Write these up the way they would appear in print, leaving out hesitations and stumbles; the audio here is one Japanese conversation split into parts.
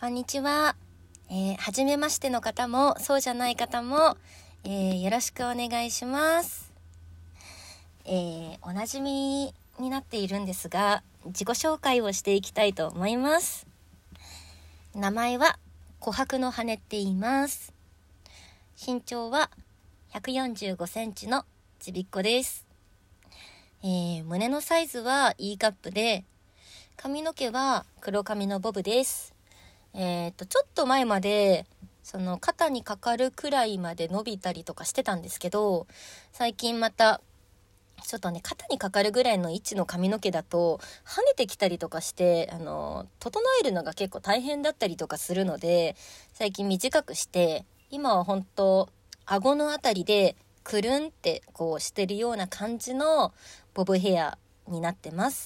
こんにちは。初めましての方もそうじゃない方も、よろしくお願いします。おなじみになっているんですが、自己紹介をしていきたいと思います。名前は琥珀の羽って言います。身長は145センチのちびっこです。胸のサイズは E カップで、髪の毛は黒髪のボブです。ちょっと前までその肩にかかるくらいまで伸びたりとかしてたんですけど、最近またちょっとね、肩にかかるぐらいの位置の髪の毛だと跳ねてきたりとかして、整えるのが結構大変だったりとかするので、最近短くして、今は本当顎のあたりでくるんってこうしてるような感じのボブヘアになってます。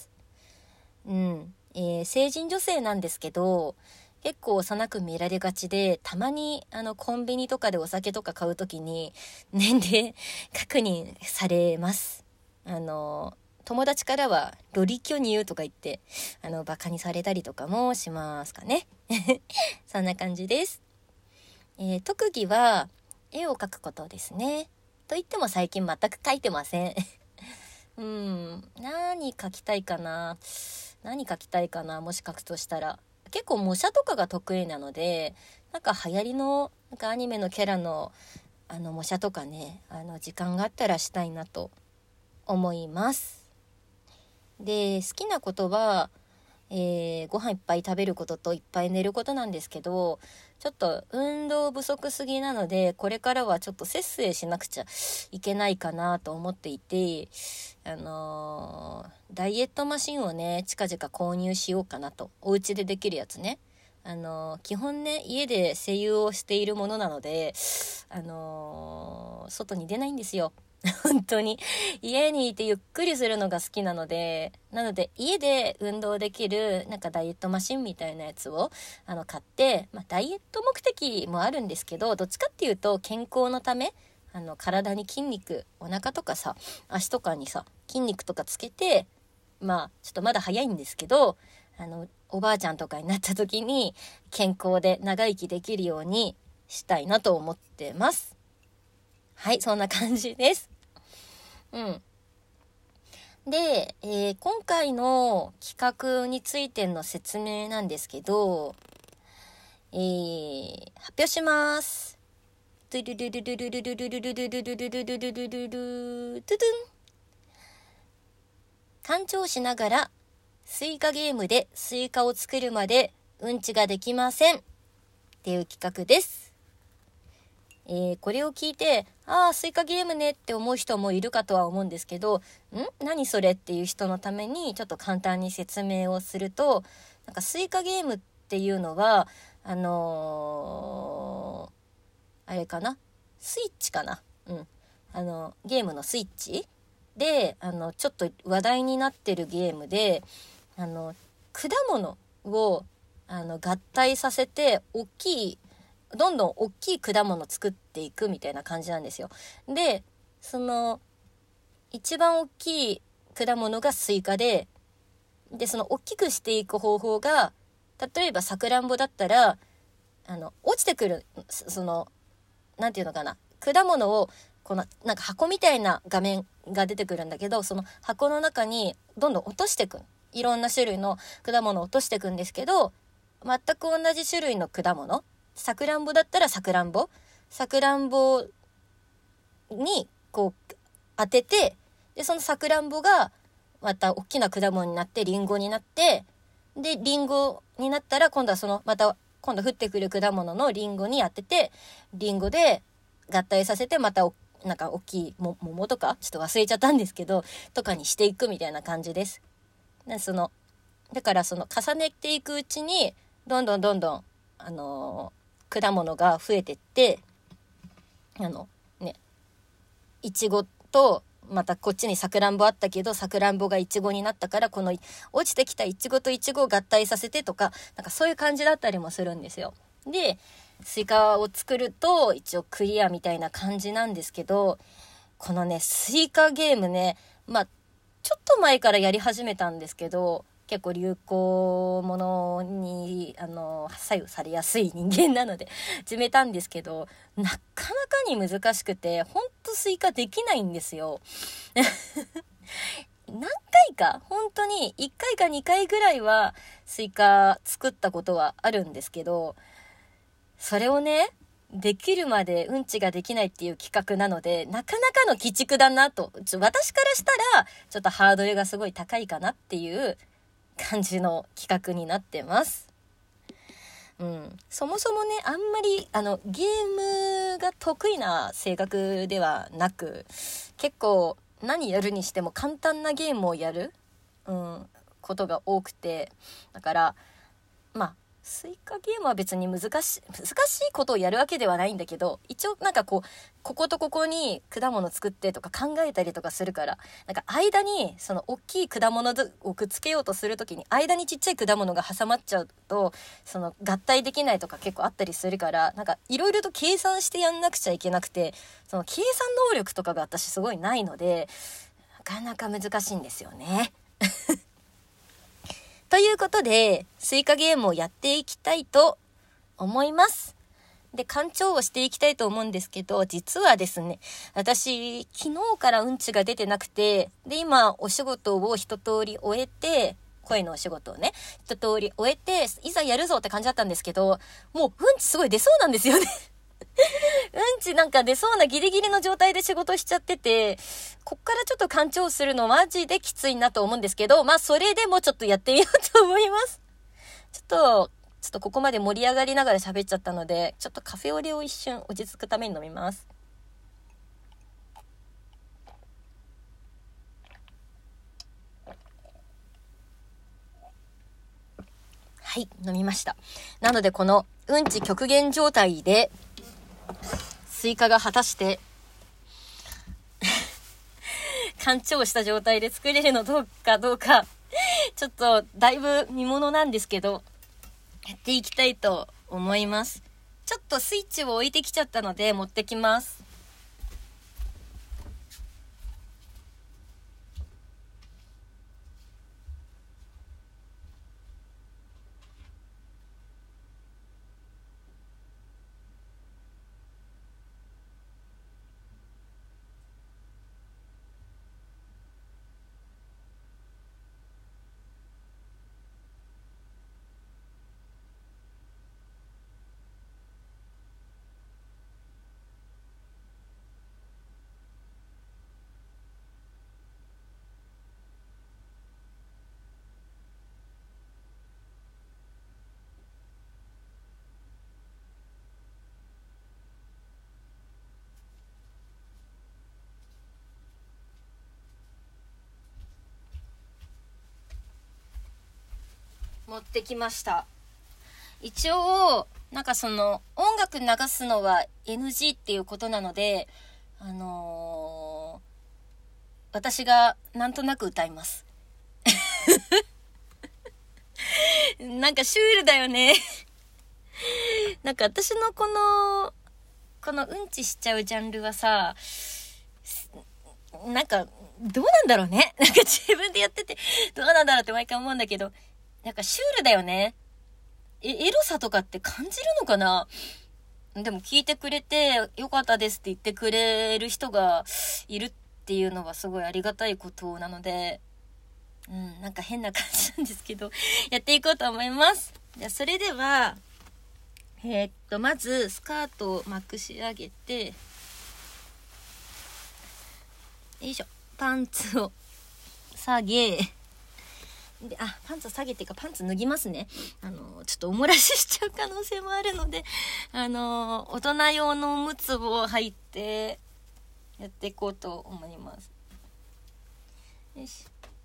成人女性なんですけど、結構幼く見られがちで、たまにコンビニとかでお酒とか買うときに年齢確認されます。友達からはロリ巨乳とか言ってバカにされたりとかもしますかね。そんな感じです。特技は絵を描くことですね。と言っても最近全く描いてません。何描きたいかな、もし描くとしたら。結構模写とかが得意なので、なんか流行りのアニメのキャラの模写とかね、時間があったらしたいなと思います。で、好きなことは、ご飯いっぱい食べることといっぱい寝ることなんですけど、ちょっと運動不足すぎなので、これからはちょっと節制しなくちゃいけないかなと思っていて、ダイエットマシンをね、近々購入しようかなと。お家でできるやつね。基本ね、家で声優をしているものなので、外に出ないんですよ。本当に家にいてゆっくりするのが好きなので、家で運動できるなんかダイエットマシンみたいなやつを買って、ダイエット目的もあるんですけど、どっちかっていうと健康のため、体に筋肉、お腹とかさ、足とかにさ筋肉とかつけて、ちょっとまだ早いんですけど、おばあちゃんとかになった時に健康で長生きできるようにしたいなと思ってます。はい、そんな感じです。で、今回の企画についての説明なんですけど、発表します。干潮しながらスイカゲームでスイカを作るまでうんちができませんっていう企画です。これを聞いて、スイカゲームねって思う人もいるかとは思うんですけど、何それっていう人のためにちょっと簡単に説明をすると、なんかスイカゲームっていうのは、あれかな、スイッチかな、ゲームのスイッチで、ちょっと話題になってるゲームで、果物を合体させてどんどん大きい果物作っていくみたいな感じなんですよ。で、その一番大きい果物がスイカで、その大きくしていく方法が、例えばさくらんぼだったら落ちてくる、なんていうのかな、果物をこのなんか箱みたいな画面が出てくるんだけど、その箱の中にどんどん落としていく、いろんな種類の果物を落としていくんですけど、全く同じ種類の果物、さくらんぼだったらさくらんぼにこう当てて、でそのさくらんぼがまた大きな果物になってリンゴになって、でリンゴになったら今度降ってくる果物のリンゴに当てて、リンゴで合体させて、またなんか大きい桃とかちょっと忘れちゃったんですけどとかにしていくみたいな感じです。だから重ねていくうちにどんどん果物が増えてって、いちごとまたこっちにさくらんぼあったけど、さくらんぼがいちごになったから、この落ちてきたいちごといちごを合体させてとか、なんかそういう感じだったりもするんですよ。で、スイカを作ると一応クリアみたいな感じなんですけど、このねスイカゲームね、ちょっと前からやり始めたんですけど、結構流行ものに左右されやすい人間なので始めたんですけど、なかなかに難しくて、ほんとスイカできないんですよ。何回か、本当に1回か2回ぐらいはスイカ作ったことはあるんですけど、それをね、できるまでうんちができないっていう企画なので、なかなかの鬼畜だなと、私からしたらちょっとハードルがすごい高いかなっていう感じの企画になってます。そもそもね、あんまりゲームが得意な性格ではなく、結構何やるにしても簡単なゲームをやる、ことが多くて、だからスイカゲームは別に難しいことをやるわけではないんだけど、一応なんかこことここに果物作ってとか考えたりとかするから、なんか間にその大きい果物をくっつけようとするときに間にちっちゃい果物が挟まっちゃうと、その合体できないとか結構あったりするから、なんかいろいろと計算してやんなくちゃいけなくて、その計算能力とかが私すごいないので、なかなか難しいんですよね。ということで、スイカゲームをやっていきたいと思います。で、干潮をしていきたいと思うんですけど、実はですね、私、昨日からうんちが出てなくて、で、今、お仕事を一通り終えて、声のお仕事をね、一通り終えて、いざやるぞって感じだったんですけど、もううんちすごい出そうなんですよね。うんちなんか出そうなギリギリの状態で仕事しちゃってて、こっからちょっと干潮するのマジできついなと思うんですけど、それでもちょっとやってみようと思います。ちょっとここまで盛り上がりながら喋っちゃったので、ちょっとカフェオレを一瞬落ち着くために飲みます。はい、飲みました。なのでこのうんち極限状態でスイカが果たして干潮した状態で作れるのどうかちょっとだいぶ見ものなんですけど、やっていきたいと思います。ちょっとスイッチを置いてきちゃったので持ってきます。持ってきました。一応なんかその音楽流すのは NG っていうことなので、私がなんとなく歌います。なんかシュールだよね。なんか私のこのうんちしちゃうジャンルはさ、なんかどうなんだろうね。なんか自分でやっててどうなんだろうって毎回思うんだけど、なんかシュールだよね。エロさとかって感じるのかな。でも聞いてくれてよかったですって言ってくれる人がいるっていうのはすごいありがたいことなので、なんか変な感じなんですけどやっていこうと思います。じゃあそれではまずスカートをまくし上げて、よいしょ、パンツを下げで、パンツ下げてかパンツ脱ぎますね。ちょっとお漏らししちゃう可能性もあるので、大人用のおむつを履いてやっていこうと思います。よし。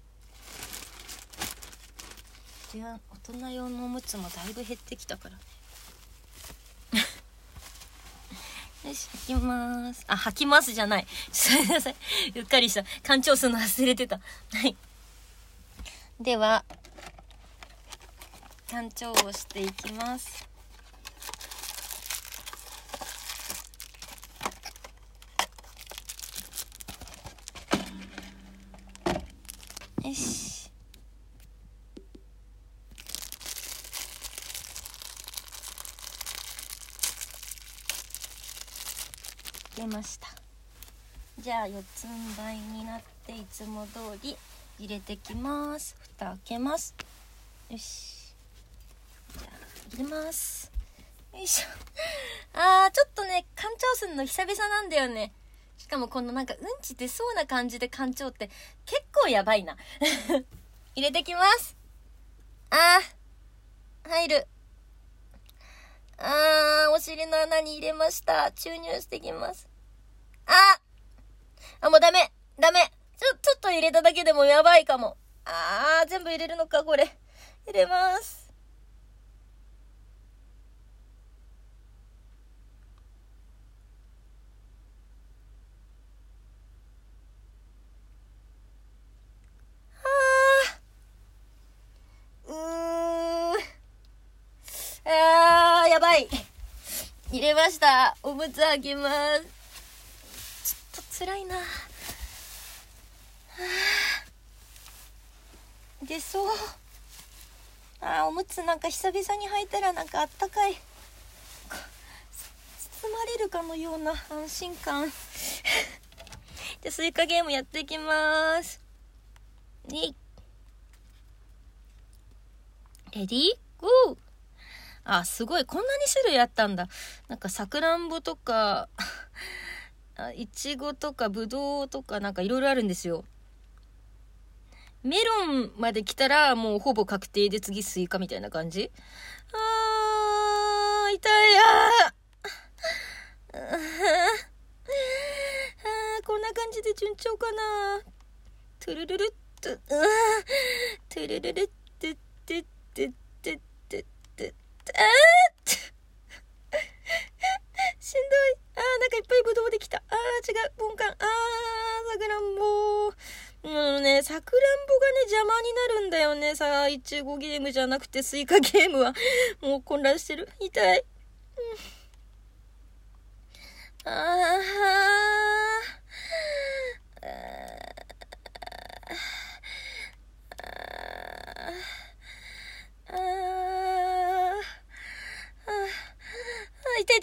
大人用のおむつもだいぶ減ってきたからね。よし、履きます。履きますじゃない。すいません。うっかりした。干潮するの忘れてた。はい。では、干潮をしていきます。よし。 出ました。じゃあ4つん這いになっていつも通り入れてきます。蓋開けます。よし、じゃあ入れます。よいしょ。ちょっとね干潮するの久々なんだよね。しかもこのなんかうんち出そうな感じで干潮って結構やばいな。入れてきます。入る。お尻の穴に入れました。注入してきます。もうダメ。ちょっと入れただけでもやばいかも。全部入れるのか、これ。入れます。やばい。入れました。おむつ開けます。ちょっと辛いな。出そう。おむつなんか久々に履いたらなんかあったかい。包まれるかのような安心感。で、スイカゲームやっていきます。レディーゴー。すごい。こんなに種類あったんだ。なんかさくらんぼとか、いちごとかぶどうとかなんかいろいろあるんですよ。メロンまで来たらもうほぼ確定で次スイカみたいな感じ。痛い。こんな感じで順調かな。トゥルルルット、トゥルルルットゥトゥトゥトゥトゥトゥしんどい。なんかいっぱいぶどうできた。違う。ポンカン。さくらんぼ。さくらんぼがね、邪魔になるんだよね。いちごゲームじゃなくてスイカゲームは。もう混乱してる。痛い。痛い。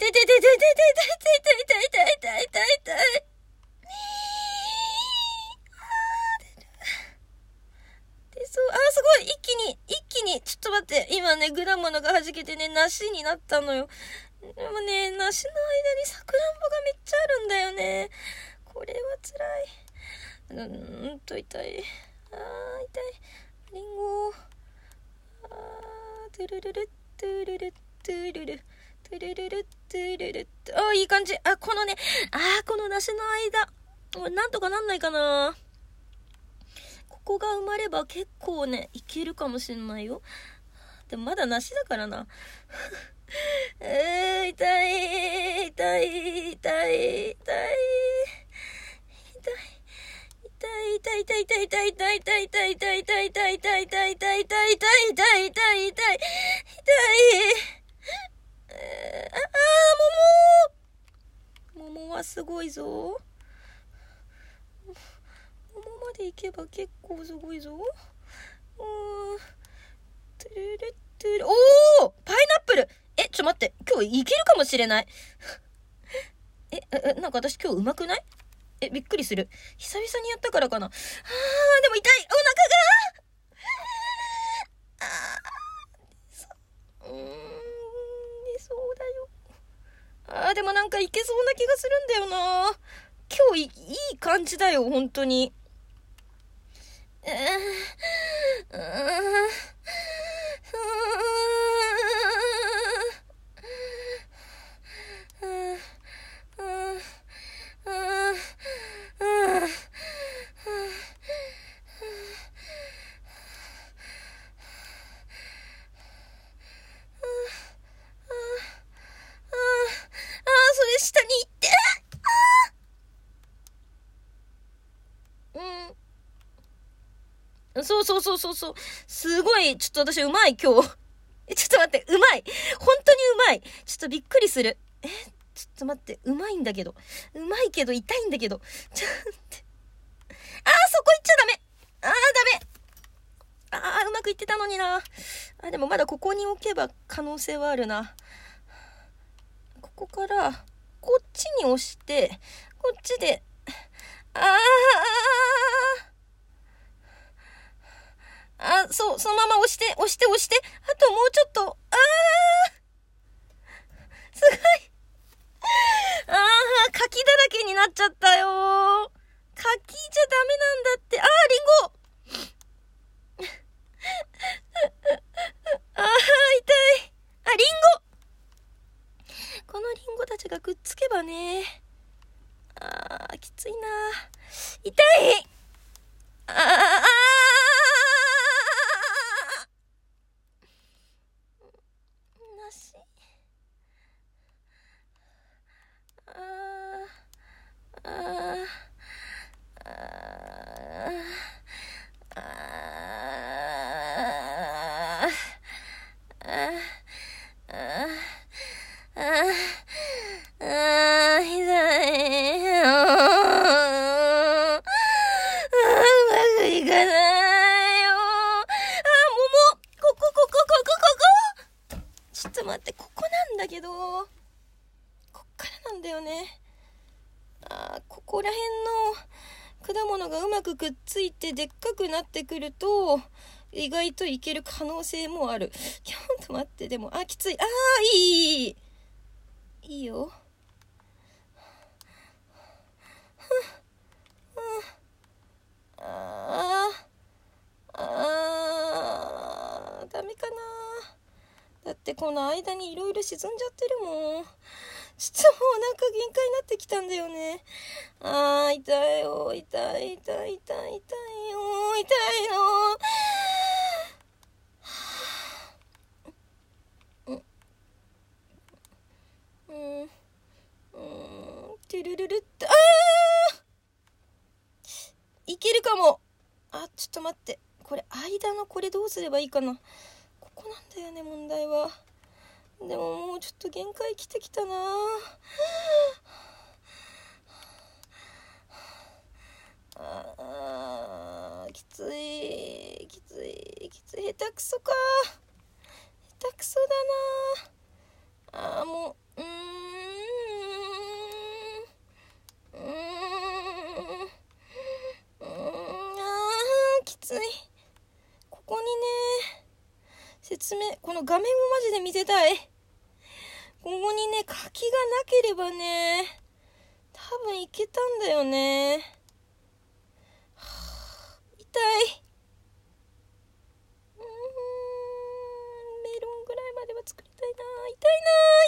すごい。一気に、ちょっと待って。今ね、果物が弾けてね、梨になったのよ。でもね、梨の間にさくらんぼがめっちゃあるんだよね。これは辛い。痛い。痛い。リンゴ。トゥルルルトゥルルトゥルルトゥルルルトゥルル。いい感じ。このね、この梨の間。なんとかなんないかな。ここが埋まれば結構ね、いけるかもしれないよ。でもまだ梨だからな。痛い。桃はすごいぞ。桃まで行けば結構すごいぞ。トゥルルトゥル。パイナップル。ちょっと待って。今日いけるかもしれない。なんか私今日うまくない？びっくりする。久々にやったからかな。でも痛い。お腹が。出そうだよ。でもなんかいけそうな気がするんだよな。今日いい感じだよ、本当に。それ下に行って。そう。すごい、ちょっと私うまい、今日。ちょっと待って、うまい。本当にうまい。ちょっとびっくりする。ちょっと待って、うまいんだけど。うまいけど痛いんだけど。ちょっと待って。そこ行っちゃダメ。ダメ。うまくいってたのにな。でもまだここに置けば可能性はあるな。ここから、 こっちに押して、こっちで、そう、そのまま押して。あともうちょっと、すごい。柿だらけになっちゃったよ。柿じゃダメなんだって。リンゴ痛い。リンゴこのリンゴたちがくっつけばね。きついな。痛い。梨。待って、ここなんだけど、こっからなんだよね。ここら辺の果物がうまくくっついてでっかくなってくると意外といける可能性もある。ちょっと待って、でもきつい。いいよ。ダメかな。だってこの間にいろいろ沈んじゃってるもん。ちょっともうなんか限界になってきたんだよね。痛いよ。痛いよ。てるるるって、いけるかも。ちょっと待って。これ、間のこれどうすればいいかな。ここなんだよね、問題は。でももうちょっと限界来てきたな。きつい。下手くそか。下手くそだな。もう、きつい。ここにね、説明、この画面をマジで見せたい。ここにね、柿がなければね、多分いけたんだよね。痛い。メロンぐらいまでは作りたいな。痛い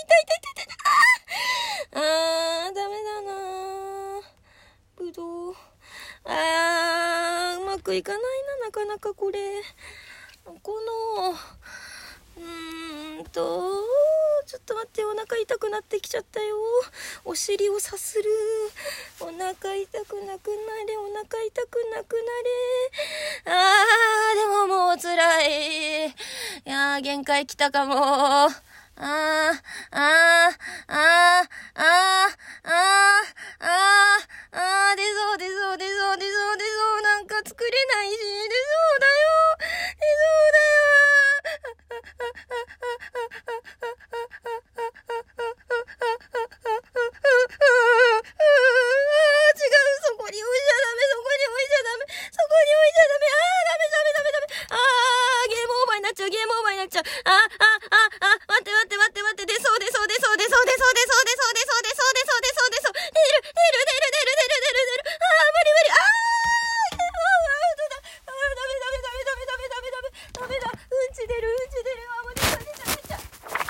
な。ダメだな。ぶどう。うまくいかないな、なかなかこれ。この、ちょっと待って、お腹痛くなってきちゃったよ。お尻をさする。お腹痛くなくなれ。でももう辛い。限界来たかも。出そう。なんか作れないし、出そうだよ。そこに置いちゃダメ。ゲームオーバーになっちゃう。待って。出そう。出る。無理。ダメだ。うんち出る。もう出ちゃう。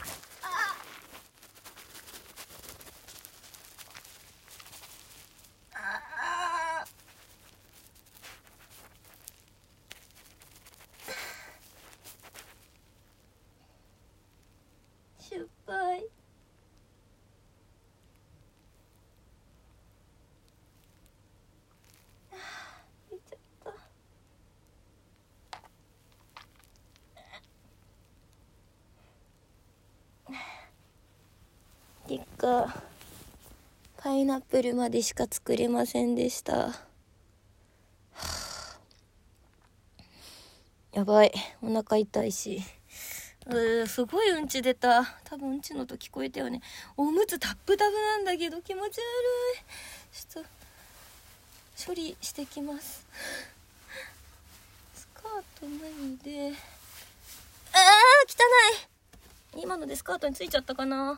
失敗。出ちゃった。結果パイナップルまでしか作れませんでした。やばい、お腹痛いしすごいうんち出た。多分うんちの音聞こえたよね。おむつタップタプなんだけど気持ち悪い。ちょっと処理してきます。スカート脱いで、汚い。今のでスカートについちゃったかな。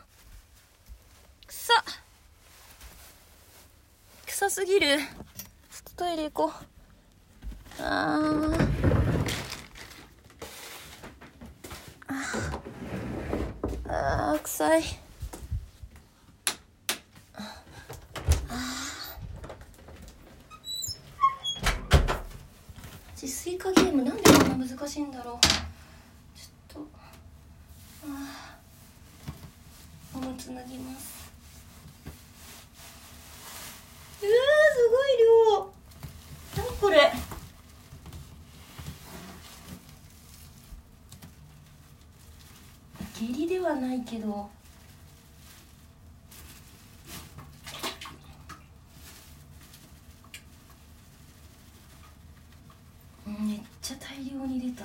臭すぎる。ちょっとトイレ行こう。臭い。自炊化ゲームなんでこんな難しいんだろう。ちょっとおむつ脱ぎます。すごい量。何これ。下痢ではないけどめっちゃ大量に出た。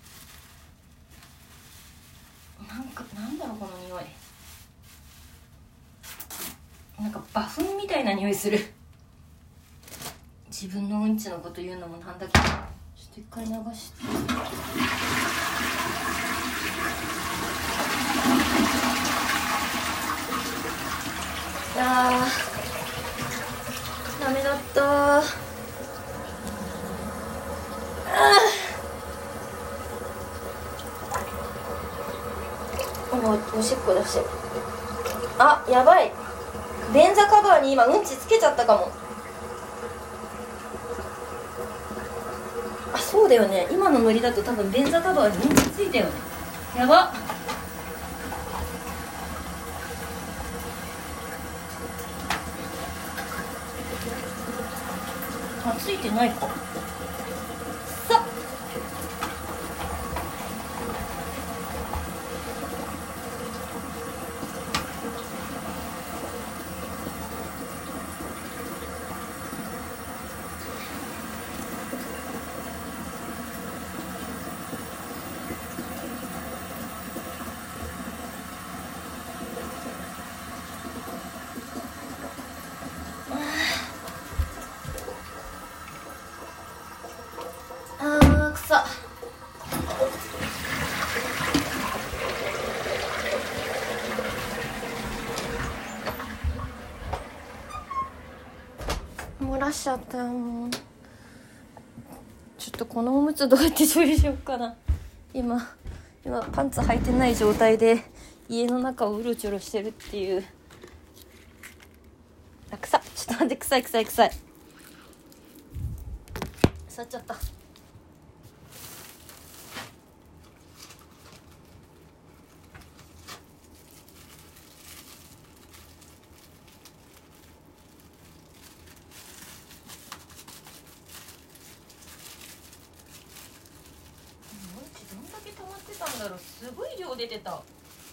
なんだろうこの匂い。なんか馬糞みたいな匂いする。自分のうんちのこと言うのもなんだけど、ちょっと一回流して。ダメだった。おしっこ出してる。やばい。便座カバーに今うんちつけちゃったかも。そうだよね。今のノリだと多分便座カバーにうんちついたよね。やば。ついてないか。漏らしちゃったよ。もうちょっとこのおむつどうやって処理しようかな。今パンツ履いてない状態で家の中をうろちょろしてるっていう。ちょっと待って。臭い腐っちゃった。どんだけ溜まってたんだろう。すごい量出てた。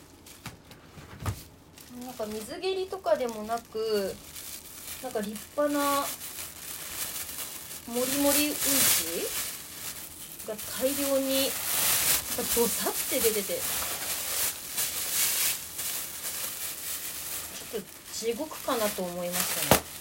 なんか水蹴りとかでもなく、なんか立派なもりもりうんちが大量にドサって出てて、ちょっと地獄かなと思いましたね。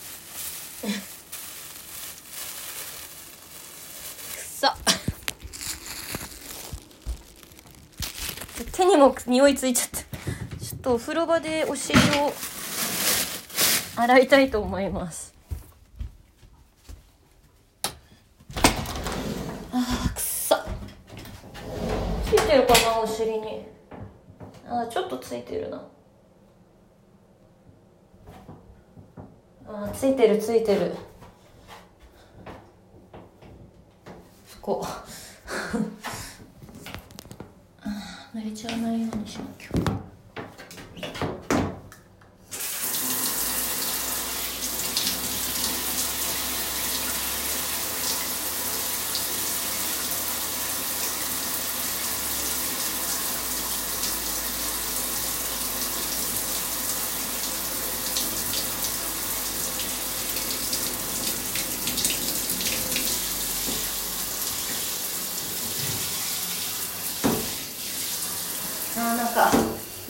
手にも匂いついちゃった。ちょっとお風呂場でお尻を洗いたいと思います。臭っ。ついてるかな、お尻に。ちょっとついてるな。ついてる。そこ。濡れちゃわないようにしなきゃ。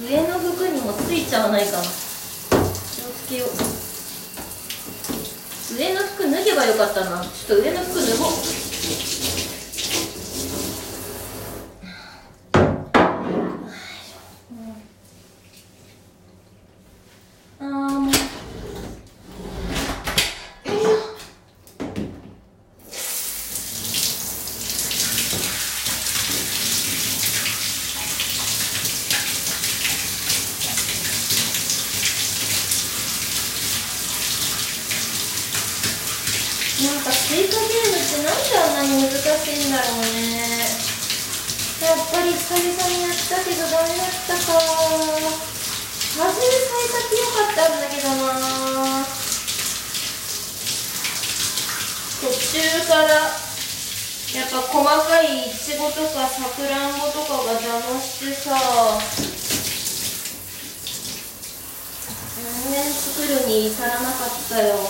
上の服にもついちゃわないかな。気をつけよう。上の服脱げばよかったな。ちょっと上の服脱ごう。なんかスイカゲームってなんであんなに難しいんだろうね。やっぱり久々にやったけどダメだったか。初め幸先良かったんだけどな。途中からやっぱ細かいイチゴとかさくらんぼとかが邪魔してさ、全然作るに至らなかったよ。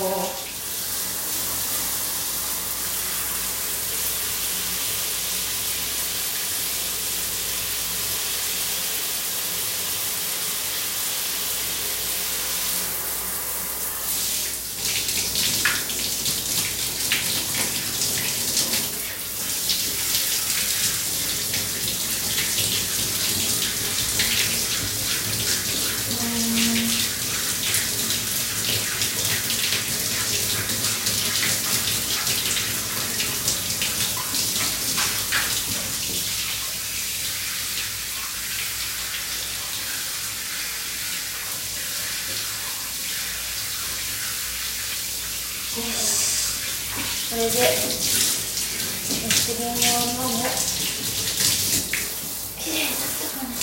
これで次のままもきれいになったかな。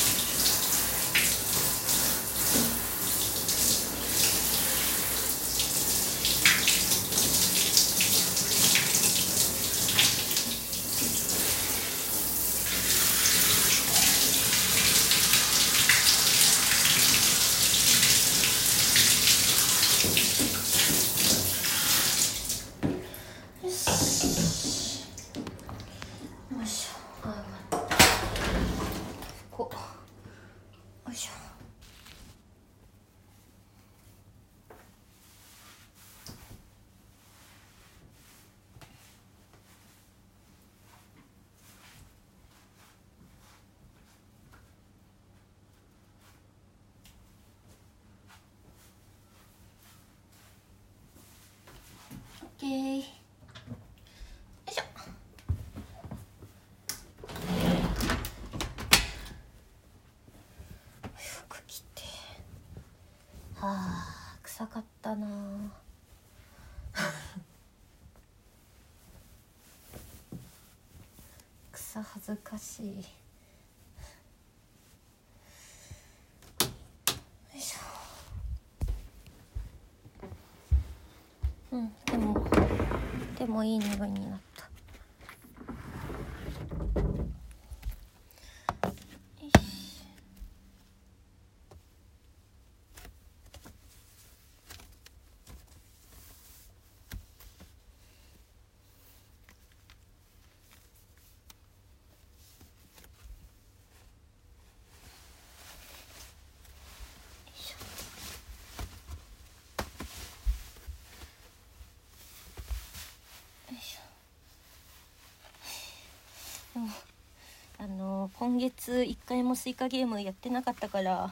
オッケー。よいしょ。服着て。はあ、臭かったな。草恥ずかしい。よいしょ。でもいい匂いになった。今月1回もスイカゲームやってなかったから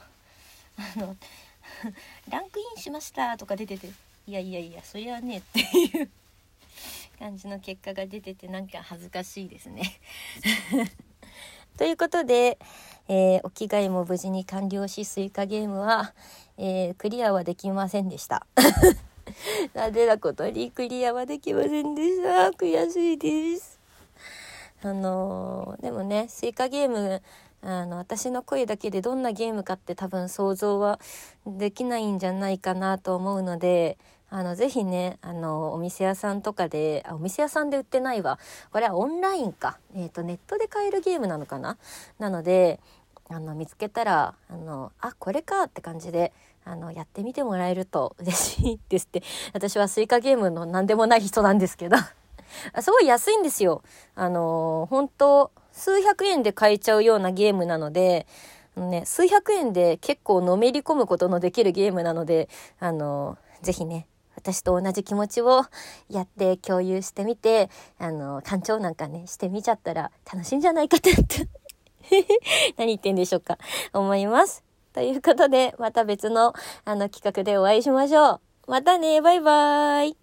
ランクインしましたとか出てて、いやそれはねっていう感じの結果が出てて、なんか恥ずかしいですねということで、お着替えも無事に完了し、スイカゲームは、クリアはできませんでしたなぜだことにクリアはできませんでした。悔しいです。でもね、スイカゲーム私の声だけでどんなゲームかって多分想像はできないんじゃないかなと思うので、ぜひね、お店屋さんとかで、お店屋さんで売ってないわ、これはオンラインか、ネットで買えるゲームなのかな。なので見つけたらこれかって感じでやってみてもらえると嬉しいですって。私はスイカゲームの何でもない人なんですけどすごい安いんですよ。本当数百円で買えちゃうようなゲームなので、 数百円で結構のめり込むことのできるゲームなので、ぜひね、私と同じ気持ちをやって共有してみて、干潮なんかね、してみちゃったら楽しいんじゃないかって何言ってんでしょうか、思います。ということで、また別の企画でお会いしましょう。またね、バイバーイ。